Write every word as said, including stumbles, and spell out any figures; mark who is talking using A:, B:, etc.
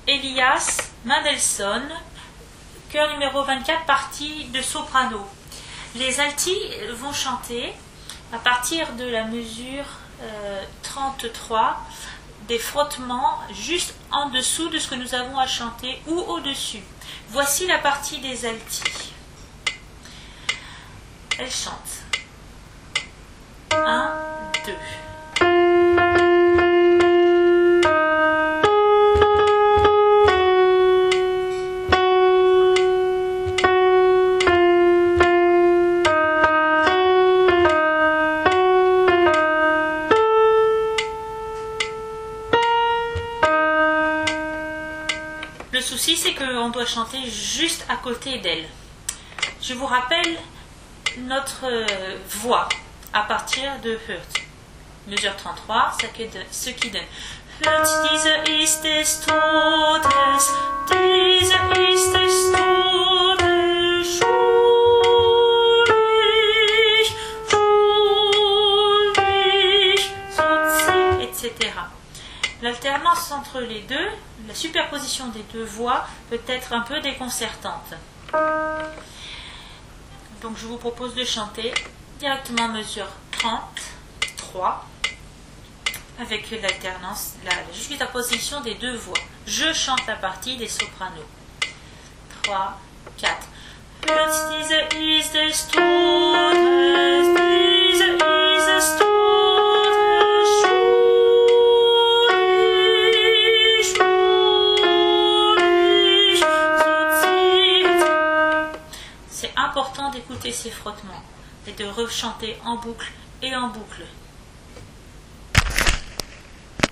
A: Elias Mendelssohn, chœur numéro vingt-quatre, partie de soprano. Les altis vont chanter à partir de la mesure euh, trente-trois, des frottements juste en dessous de ce que nous avons à chanter ou au-dessus. Voici la partie des altis. Elle chante. un, deux. Le souci, c'est qu'on doit chanter juste à côté d'elle. Je vous rappelle notre euh, voix à partir de Hört. Mesure trente-trois, ce qui donne Hört, diese ist des Todes, diese ist des Todes, schuldig, schuldig, so, et cetera. L'alternance entre les deux, la superposition des deux voix peut être un peu déconcertante. Donc je vous propose de chanter directement mesure trente-trois avec l'alternance, la juxtaposition des deux voix. Je chante la partie des sopranos. trois, quatre. Hört, diese ist des Todes, diese ist des Todes, schuldig, schuldig, so zieht. C'est important d'écouter ces frottements et de rechanter en boucle et en boucle.